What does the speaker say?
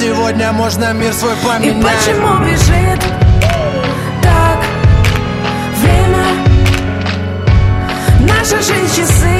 сегодня можно мир свой поменять. И почему бежит так время? Наша жизнь часы